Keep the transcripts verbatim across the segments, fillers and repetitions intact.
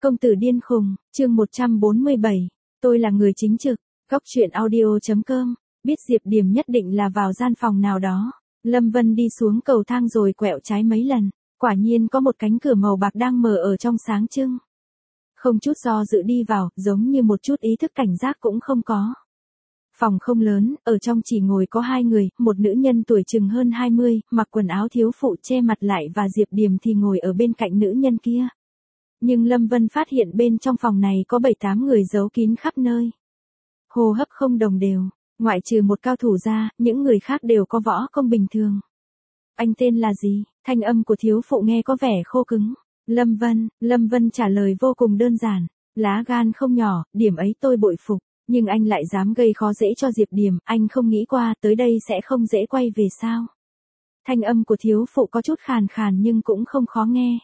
Công tử điên khùng, chương một trăm bốn mươi bảy. Tôi là người chính trực. Góc truyện audio chấm com. Biết Diệp Điềm nhất định là vào gian phòng nào đó. Lâm Vân đi xuống cầu thang rồi quẹo trái mấy lần. Quả nhiên có một cánh cửa màu bạc đang mở ở trong sáng trưng. Không chút do dự đi vào, giống như một chút ý thức cảnh giác cũng không có. Phòng không lớn, ở trong chỉ ngồi có hai người, một nữ nhân tuổi chừng hơn hai mươi, mặc quần áo thiếu phụ che mặt lại và Diệp Điềm thì ngồi ở bên cạnh nữ nhân kia. Nhưng Lâm Vân phát hiện bên trong phòng này có bảy tám người giấu kín khắp nơi. Hô hấp không đồng đều, ngoại trừ một cao thủ ra, những người khác đều có võ công bình thường. Anh tên là gì? Thanh âm của thiếu phụ nghe có vẻ khô cứng. Lâm Vân, Lâm Vân trả lời vô cùng đơn giản. Lá gan không nhỏ, điểm ấy tôi bội phục. Nhưng anh lại dám gây khó dễ cho Diệp Điềm, anh không nghĩ qua tới đây sẽ không dễ quay về sao? Thanh âm của thiếu phụ có chút khàn khàn nhưng cũng không khó nghe.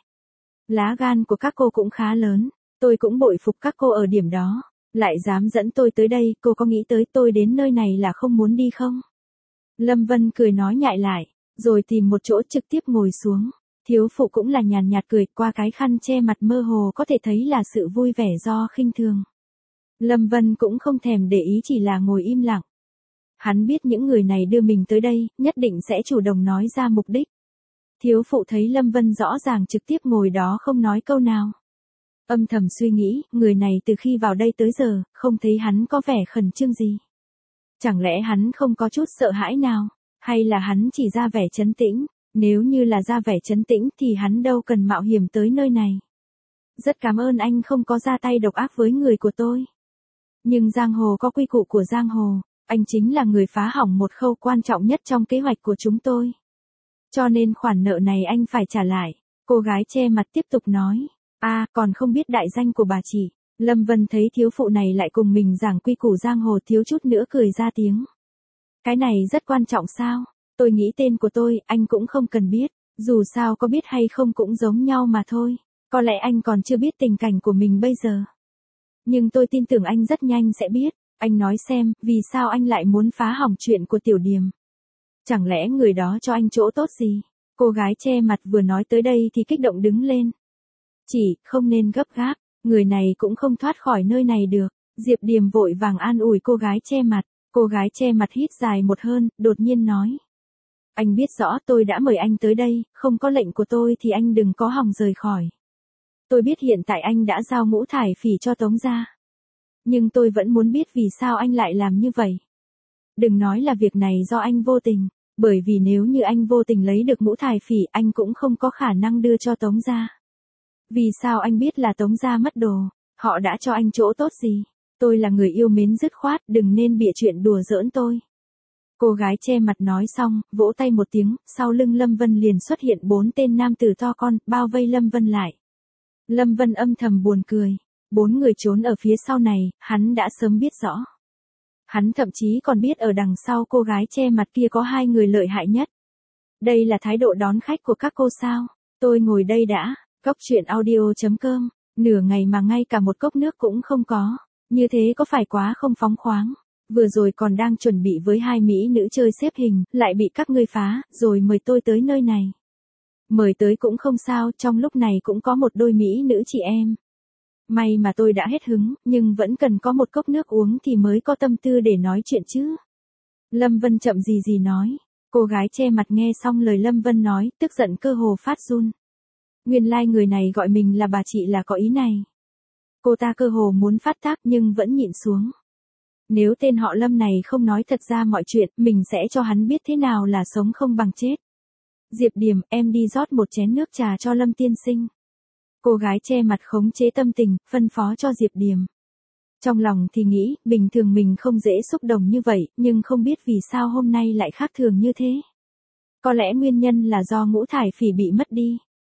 Lá gan của các cô cũng khá lớn, tôi cũng bội phục các cô ở điểm đó. Lại dám dẫn tôi tới đây, cô có nghĩ tới tôi đến nơi này là không muốn đi không? Lâm Vân cười nói nhại lại, rồi tìm một chỗ trực tiếp ngồi xuống. Thiếu phụ cũng là nhàn nhạt cười, qua cái khăn che mặt mơ hồ có thể thấy là sự vui vẻ do khinh thường. Lâm Vân cũng không thèm để ý, chỉ là ngồi im lặng. Hắn biết những người này đưa mình tới đây, nhất định sẽ chủ động nói ra mục đích. Thiếu phụ thấy Lâm Vân rõ ràng trực tiếp ngồi đó không nói câu nào. Âm thầm suy nghĩ, người này từ khi vào đây tới giờ, không thấy hắn có vẻ khẩn trương gì. Chẳng lẽ hắn không có chút sợ hãi nào, hay là hắn chỉ ra vẻ trấn tĩnh, nếu như là ra vẻ trấn tĩnh thì hắn đâu cần mạo hiểm tới nơi này. Rất cảm ơn anh không có ra tay độc ác với người của tôi. Nhưng giang hồ có quy củ của giang hồ, anh chính là người phá hỏng một khâu quan trọng nhất trong kế hoạch của chúng tôi. Cho nên khoản nợ này anh phải trả lại. Cô gái che mặt tiếp tục nói. À, còn không biết đại danh của bà chị. Lâm Vân thấy thiếu phụ này lại cùng mình giảng quy củ giang hồ, thiếu chút nữa cười ra tiếng. Cái này rất quan trọng sao? Tôi nghĩ tên của tôi, anh cũng không cần biết. Dù sao có biết hay không cũng giống nhau mà thôi. Có lẽ anh còn chưa biết tình cảnh của mình bây giờ. Nhưng tôi tin tưởng anh rất nhanh sẽ biết. Anh nói xem, vì sao anh lại muốn phá hỏng chuyện của Tiểu Điềm? Chẳng lẽ người đó cho anh chỗ tốt gì? Cô gái che mặt vừa nói tới đây thì kích động đứng lên. Chỉ, không nên gấp gáp, người này cũng không thoát khỏi nơi này được. Diệp Điềm vội vàng an ủi cô gái che mặt. Cô gái che mặt hít dài một hơi, đột nhiên nói. Anh biết rõ tôi đã mời anh tới đây, không có lệnh của tôi thì anh đừng có hòng rời khỏi. Tôi biết hiện tại anh đã giao Ngũ Thải Phỉ cho Tống gia. Nhưng tôi vẫn muốn biết vì sao anh lại làm như vậy. Đừng nói là việc này do anh vô tình, bởi vì nếu như anh vô tình lấy được Ngũ Thải Phỉ anh cũng không có khả năng đưa cho Tống gia. Vì sao anh biết là Tống gia mất đồ, họ đã cho anh chỗ tốt gì? Tôi là người yêu mến dứt khoát, đừng nên bịa chuyện đùa giỡn tôi. Cô gái che mặt nói xong, vỗ tay một tiếng, sau lưng Lâm Vân liền xuất hiện bốn tên nam tử to con, bao vây Lâm Vân lại. Lâm Vân âm thầm buồn cười. Bốn người trốn ở phía sau này, hắn đã sớm biết rõ. Hắn thậm chí còn biết ở đằng sau cô gái che mặt kia có hai người lợi hại nhất. Đây là thái độ đón khách của các cô sao? Tôi ngồi đây đã. Góc truyện audio chấm com. Nửa ngày mà ngay cả một cốc nước cũng không có. Như thế có phải quá không phóng khoáng? Vừa rồi còn đang chuẩn bị với hai mỹ nữ chơi xếp hình, lại bị các ngươi phá, rồi mời tôi tới nơi này. Mời tới cũng không sao, trong lúc này cũng có một đôi mỹ nữ chị em. May mà tôi đã hết hứng, nhưng vẫn cần có một cốc nước uống thì mới có tâm tư để nói chuyện chứ. Lâm Vân chậm gì gì nói. Cô gái che mặt nghe xong lời Lâm Vân nói, tức giận cơ hồ phát run. Nguyên lai like người này gọi mình là bà chị là có ý này. Cô ta cơ hồ muốn phát tác nhưng vẫn nhịn xuống. Nếu tên họ Lâm này không nói thật ra mọi chuyện, mình sẽ cho hắn biết thế nào là sống không bằng chết. Diệp Điềm, em đi rót một chén nước trà cho Lâm tiên sinh. Cô gái che mặt khống chế tâm tình, phân phó cho Diệp Điềm. Trong lòng thì nghĩ, bình thường mình không dễ xúc động như vậy, nhưng không biết vì sao hôm nay lại khác thường như thế. Có lẽ nguyên nhân là do Ngũ Thải Phỉ bị mất đi.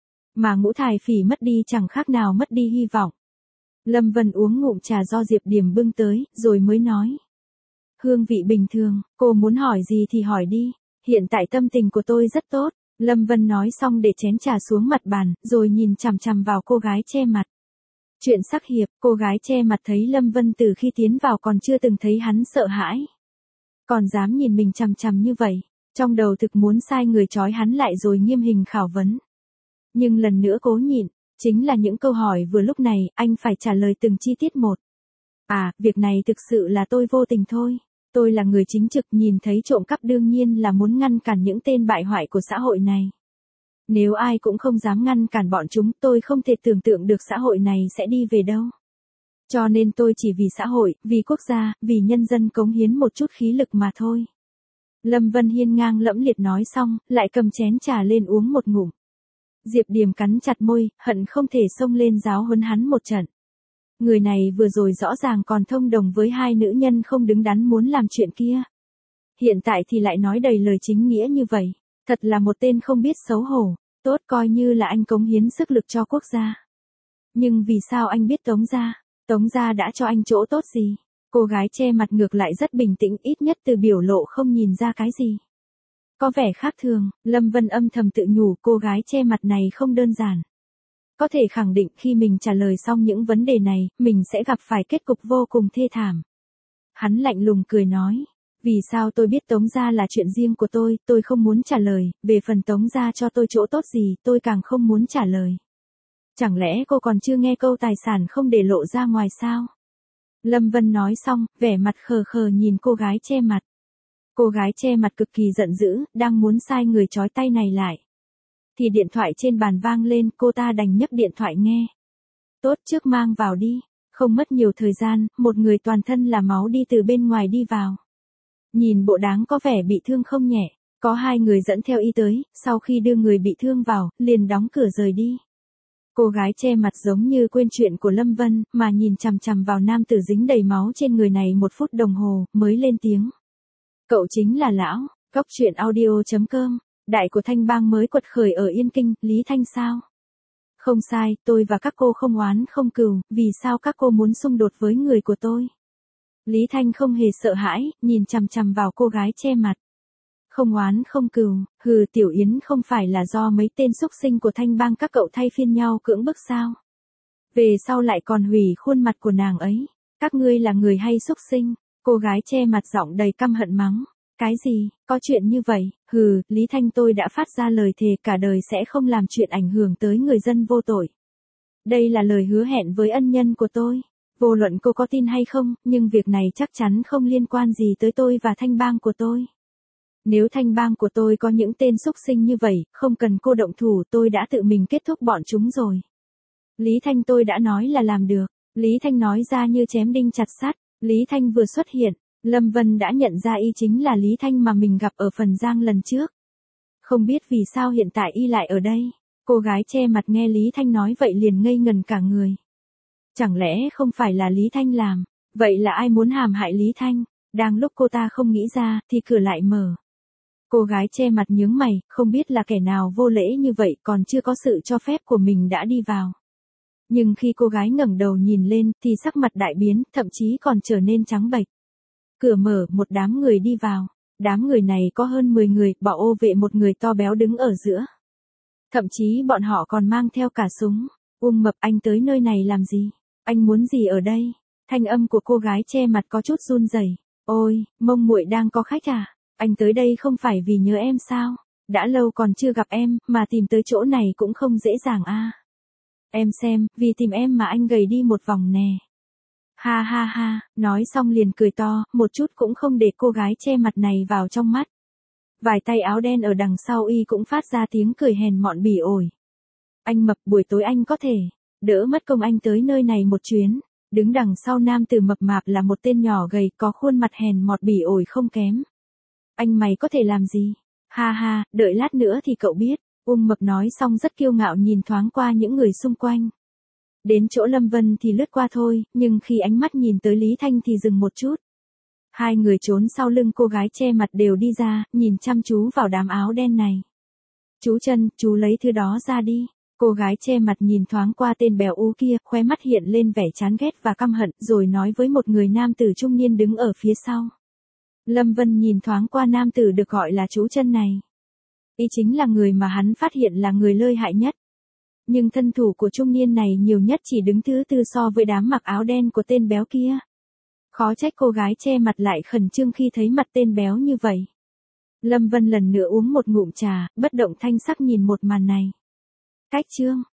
Mà Ngũ Thải Phỉ mất đi chẳng khác nào mất đi hy vọng. Lâm Vân uống ngụm trà do Diệp Điềm bưng tới, rồi mới nói. Hương vị bình thường, cô muốn hỏi gì thì hỏi đi, hiện tại tâm tình của tôi rất tốt. Lâm Vân nói xong để chén trà xuống mặt bàn, rồi nhìn chằm chằm vào cô gái che mặt. Chuyện sắc hiệp, cô gái che mặt thấy Lâm Vân từ khi tiến vào còn chưa từng thấy hắn sợ hãi. Còn dám nhìn mình chằm chằm như vậy, trong đầu thực muốn sai người trói hắn lại rồi nghiêm hình khảo vấn. Nhưng lần nữa cố nhịn, Chính là những câu hỏi vừa lúc này, anh phải trả lời từng chi tiết một. À, việc này thực sự là tôi vô tình thôi. Tôi là người chính trực, nhìn thấy trộm cắp đương nhiên là muốn ngăn cản những tên bại hoại của xã hội này. Nếu ai cũng không dám ngăn cản bọn chúng, tôi không thể tưởng tượng được xã hội này sẽ đi về đâu. Cho nên tôi chỉ vì xã hội, vì quốc gia, vì nhân dân cống hiến một chút khí lực mà thôi. Lâm Vân Hiên ngang lẫm liệt nói xong, lại cầm chén trà lên uống một ngụm. Diệp Điềm cắn chặt môi, hận không thể xông lên giáo huấn hắn một trận. Người này vừa rồi rõ ràng còn thông đồng với hai nữ nhân không đứng đắn muốn làm chuyện kia. Hiện tại thì lại nói đầy lời chính nghĩa như vậy. Thật là một tên không biết xấu hổ. Tốt, coi như là anh cống hiến sức lực cho quốc gia. Nhưng vì sao anh biết Tống gia? Tống gia đã cho anh chỗ tốt gì? Cô gái che mặt ngược lại rất bình tĩnh, ít nhất từ biểu lộ không nhìn ra cái gì. Có vẻ khác thường, Lâm Vân âm thầm tự nhủ cô gái che mặt này không đơn giản. Có thể khẳng định khi mình trả lời xong những vấn đề này, mình sẽ gặp phải kết cục vô cùng thê thảm. Hắn lạnh lùng cười nói. Vì sao tôi biết Tống gia là chuyện riêng của tôi, tôi không muốn trả lời, về phần Tống gia cho tôi chỗ tốt gì, tôi càng không muốn trả lời. Chẳng lẽ cô còn chưa nghe câu tài sản không để lộ ra ngoài sao? Lâm Vân nói xong, vẻ mặt khờ khờ nhìn cô gái che mặt. Cô gái che mặt cực kỳ giận dữ, đang muốn sai người trói tay này lại. Thì điện thoại trên bàn vang lên, cô ta đành nhấc điện thoại nghe. Tốt, trước mang vào đi. Không mất nhiều thời gian, một người toàn thân là máu đi từ bên ngoài đi vào. Nhìn bộ dáng có vẻ bị thương không nhẹ, có hai người dẫn theo y tới, sau khi đưa người bị thương vào, liền đóng cửa rời đi. Cô gái che mặt giống như quên chuyện của Lâm Vân, mà nhìn chằm chằm vào nam tử dính đầy máu trên người này một phút đồng hồ, mới lên tiếng. Cậu chính là lão, góc truyện audio chấm com, đại của Thanh Bang mới quật khởi ở Yên Kinh, Lý Thanh sao? Không sai, tôi và các cô không oán không cừu, vì sao các cô muốn xung đột với người của tôi? Lý Thanh không hề sợ hãi, nhìn chằm chằm vào cô gái che mặt. Không oán không cừu, hừ, Tiểu Yến không phải là do mấy tên xúc sinh của Thanh Bang các cậu thay phiên nhau cưỡng bức sao? Về sau lại còn hủy khuôn mặt của nàng ấy. Các ngươi là người hay xúc sinh? Cô gái che mặt giọng đầy căm hận mắng. Cái gì, có chuyện như vậy? Hừ, Lý Thanh, tôi đã phát ra lời thề cả đời sẽ không làm chuyện ảnh hưởng tới người dân vô tội. Đây là lời hứa hẹn với ân nhân của tôi. Vô luận cô có tin hay không, nhưng việc này chắc chắn không liên quan gì tới tôi và Thanh Bang của tôi. Nếu Thanh Bang của tôi có những tên xúc sinh như vậy, không cần cô động thủ, tôi đã tự mình kết thúc bọn chúng rồi. Lý Thanh, tôi đã nói là làm được. Lý Thanh nói ra như chém đinh chặt sắt. Lý Thanh vừa xuất hiện, Lâm Vân đã nhận ra y chính là Lý Thanh mà mình gặp ở Phần Giang lần trước. Không biết vì sao hiện tại y lại ở đây. Cô gái che mặt nghe Lý Thanh nói vậy liền ngây ngần cả người. Chẳng lẽ không phải là Lý Thanh làm? Vậy là ai muốn hãm hại Lý Thanh? Đang lúc cô ta không nghĩ ra, thì cửa lại mở. Cô gái che mặt nhướng mày, không biết là kẻ nào vô lễ như vậy, còn chưa có sự cho phép của mình đã đi vào. Nhưng khi cô gái ngẩng đầu nhìn lên, thì sắc mặt đại biến, thậm chí còn trở nên trắng bệch. Cửa mở, một đám người đi vào. Đám người này có hơn mười người, bảo ô vệ một người to béo đứng ở giữa. Thậm chí bọn họ còn mang theo cả súng. Uông Mập, anh tới nơi này làm gì? Anh muốn gì ở đây? Thanh âm của cô gái che mặt có chút run rẩy. Ôi, Mông muội đang có khách à? Anh tới đây không phải vì nhớ em sao? Đã lâu còn chưa gặp em, mà tìm tới chỗ này cũng không dễ dàng a. À. Em xem, vì tìm em mà anh gầy đi một vòng nè. Ha ha ha, nói xong liền cười to, một chút cũng không để cô gái che mặt này vào trong mắt. Vài tay áo đen ở đằng sau y cũng phát ra tiếng cười hèn mọn bỉ ổi. Anh Mập, buổi tối anh có thể đỡ mất công anh tới nơi này một chuyến. Đứng đằng sau nam tử mập mạp là một tên nhỏ gầy có khuôn mặt hèn mọt bỉ ổi không kém. Anh mày có thể làm gì? Ha ha, đợi lát nữa thì cậu biết. Uông Mập nói xong rất kiêu ngạo nhìn thoáng qua những người xung quanh. Đến chỗ Lâm Vân thì lướt qua thôi, nhưng khi ánh mắt nhìn tới Lý Thanh thì dừng một chút. Hai người trốn sau lưng cô gái che mặt đều đi ra, nhìn chăm chú vào đám áo đen này. Chú Trân, chú lấy thứ đó ra đi. Cô gái che mặt nhìn thoáng qua tên béo ú kia, khóe mắt hiện lên vẻ chán ghét và căm hận, rồi nói với một người nam tử trung niên đứng ở phía sau. Lâm Vân nhìn thoáng qua nam tử được gọi là chú Trân này. Y chính là người mà hắn phát hiện là người lợi hại nhất. Nhưng thân thủ của trung niên này nhiều nhất chỉ đứng thứ tư so với đám mặc áo đen của tên béo kia. Khó trách cô gái che mặt lại khẩn trương khi thấy mặt tên béo như vậy. Lâm Vân lần nữa uống một ngụm trà, bất động thanh sắc nhìn một màn này. Cách chương